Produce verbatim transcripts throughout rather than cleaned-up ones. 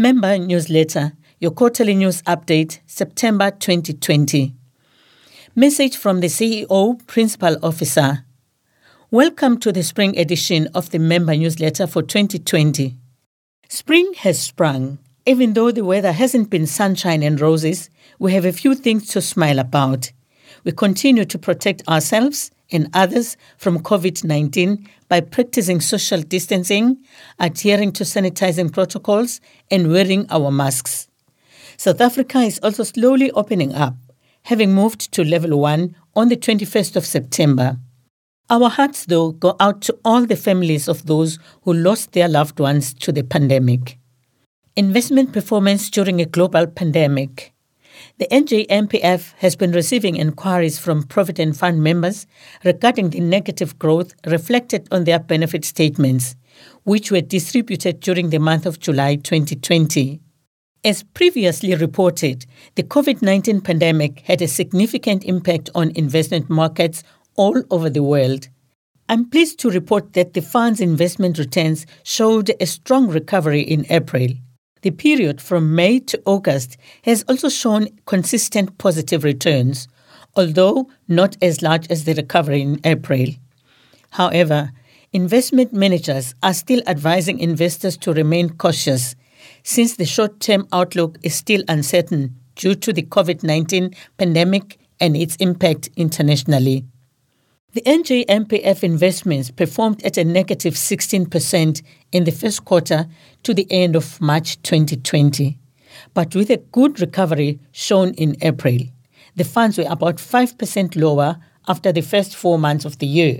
Member Newsletter, your quarterly news update, September twenty twenty. Message from the C E O, Principal Officer. Welcome to the spring edition of the Member Newsletter for twenty twenty. Spring has sprung. Even though the weather hasn't been sunshine and roses, we have a few things to smile about. We continue to protect ourselves and others from covid nineteen by practicing social distancing, adhering to sanitizing protocols, and wearing our masks. South Africa is also slowly opening up, having moved to level one on the twenty-first of September. Our hearts, though, go out to all the families of those who lost their loved ones to the pandemic. Investment performance during a global pandemic. The N J M P F has been receiving inquiries from Provident Fund members regarding the negative growth reflected on their benefit statements, which were distributed during the month of July twenty twenty. As previously reported, the covid nineteen pandemic had a significant impact on investment markets all over the world. I'm pleased to report that the fund's investment returns showed a strong recovery in April. The period from May to August has also shown consistent positive returns, although not as large as the recovery in April. However, investment managers are still advising investors to remain cautious, since the short-term outlook is still uncertain due to the covid nineteen pandemic and its impact internationally. The N J M P F investments performed at a negative sixteen percent in the first quarter to the end of March twenty twenty, but with a good recovery shown in April. The funds were about five percent lower after the first four months of the year.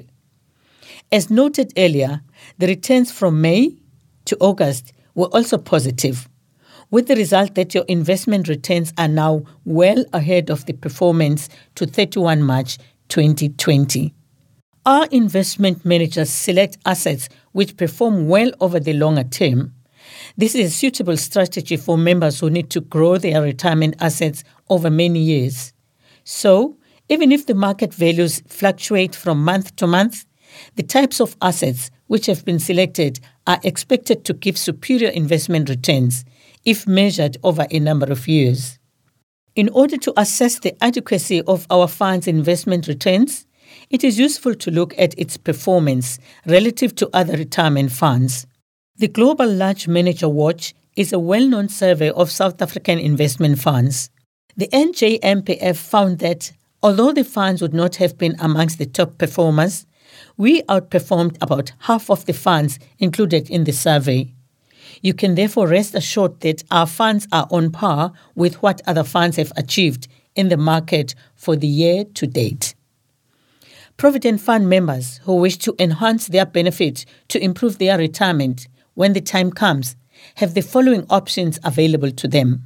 As noted earlier, the returns from May to August were also positive, with the result that your investment returns are now well ahead of the performance to thirty-first of March twenty twenty. Our investment managers select assets which perform well over the longer term. This is a suitable strategy for members who need to grow their retirement assets over many years. So, even if the market values fluctuate from month to month, the types of assets which have been selected are expected to give superior investment returns if measured over a number of years. In order to assess the adequacy of our fund's investment returns, it is useful to look at its performance relative to other retirement funds. The Global Large Manager Watch is a well-known survey of South African investment funds. The N J M P F found that, although the funds would not have been amongst the top performers, we outperformed about half of the funds included in the survey. You can therefore rest assured that our funds are on par with what other funds have achieved in the market for the year to date. Provident Fund members who wish to enhance their benefit to improve their retirement when the time comes have the following options available to them.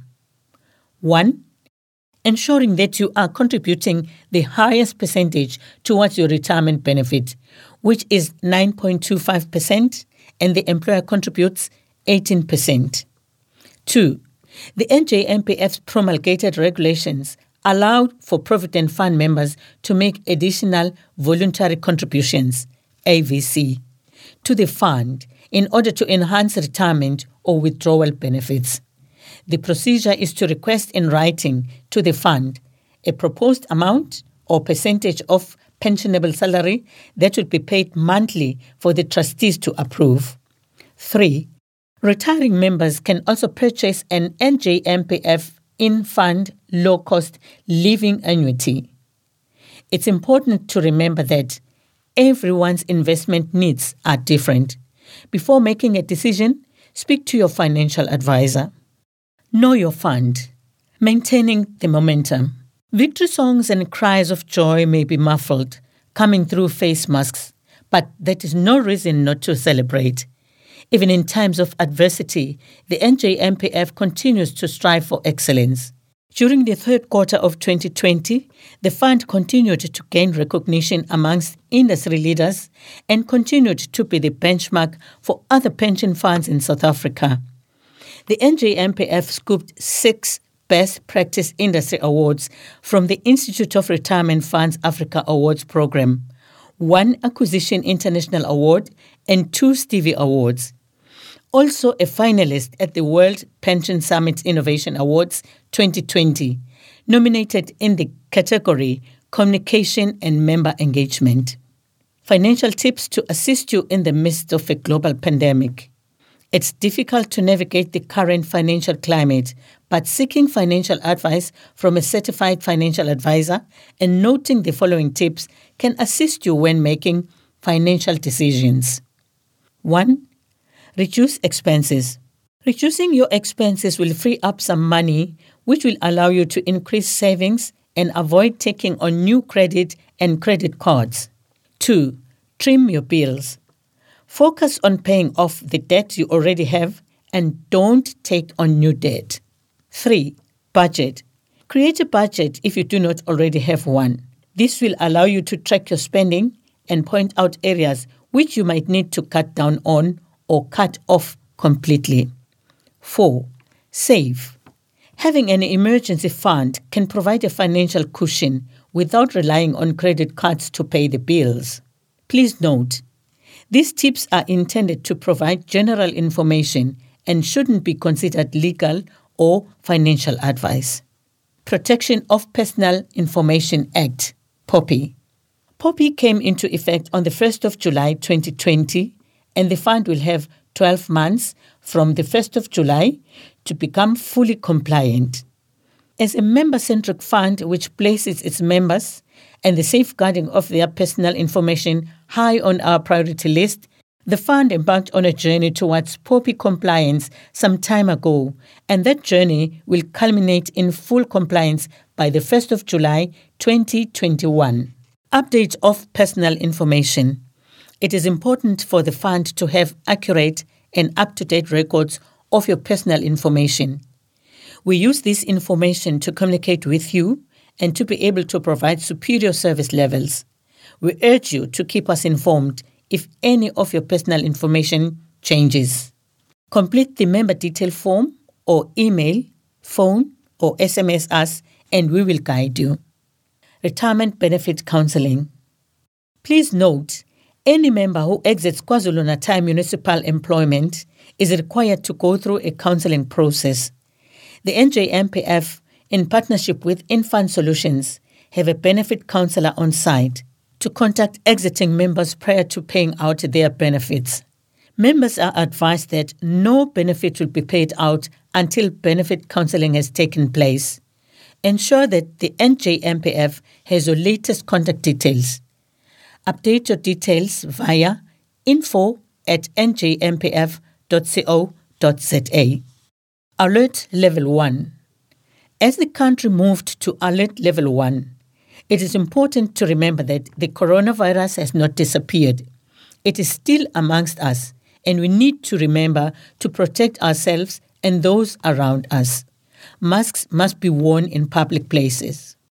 One, ensuring that you are contributing the highest percentage towards your retirement benefit, which is nine point two five percent, and the employer contributes eighteen percent. Two, the N J M P F's promulgated regulations allowed for Provident Fund members to make additional voluntary contributions, A V C, to the fund in order to enhance retirement or withdrawal benefits. The procedure is to request in writing to the fund a proposed amount or percentage of pensionable salary that would be paid monthly for the trustees to approve. Three, retiring members can also purchase an N J M P F in-fund low-cost living annuity. It's important to remember that everyone's investment needs are different. Before making a decision, speak to your financial advisor. Know your fund. Maintaining the momentum. Victory songs and cries of joy may be muffled, coming through face masks, but that is no reason not to celebrate. Even in times of adversity, the N J M P F continues to strive for excellence. During the third quarter of twenty twenty, the fund continued to gain recognition amongst industry leaders and continued to be the benchmark for other pension funds in South Africa. The N J M P F scooped six Best Practice Industry Awards from the Institute of Retirement Funds Africa Awards Program, one Acquisition International Award, and two Stevie Awards. Also a finalist at the World Pension Summit Innovation Awards twenty twenty, nominated in the category Communication and Member Engagement. Financial tips to assist you in the midst of a global pandemic. It's difficult to navigate the current financial climate, but seeking financial advice from a certified financial advisor and noting the following tips can assist you when making financial decisions. one. Reduce expenses. Reducing your expenses will free up some money, which will allow you to increase savings and avoid taking on new credit and credit cards. two. Trim your bills. Focus on paying off the debt you already have and don't take on new debt. three. Budget. Create a budget if you do not already have one. This will allow you to track your spending and point out areas which you might need to cut down on or cut off completely. four. Save. Having an emergency fund can provide a financial cushion without relying on credit cards to pay the bills. Please note, these tips are intended to provide general information and shouldn't be considered legal or financial advice. Protection of Personal Information Act, POPI. POPI came into effect on the first of July twenty twenty, and the fund will have twelve months from the first of July to become fully compliant. As a member-centric fund which places its members and the safeguarding of their personal information high on our priority list, the fund embarked on a journey towards POPI compliance some time ago, and that journey will culminate in full compliance by the first of July twenty twenty-one. Update of personal information. It is important for the fund to have accurate and up-to-date records of your personal information. We use this information to communicate with you and to be able to provide superior service levels. We urge you to keep us informed if any of your personal information changes. Complete the member detail form or email, phone, or S M S us and we will guide you. Retirement Benefit Counselling. Please note, any member who exits KwaZulu-Natal municipal employment is required to go through a counselling process. The N J M P F, in partnership with Infund Solutions, have a benefit counsellor on site to contact exiting members prior to paying out their benefits. Members are advised that no benefit will be paid out until benefit counselling has taken place. Ensure that the N J M P F has your latest contact details. Update your details via info at n j m p f dot co dot z a. Alert Level one. As the country moved to Alert Level one, it is important to remember that the coronavirus has not disappeared. It is still amongst us, and we need to remember to protect ourselves and those around us. Masks must be worn in public places.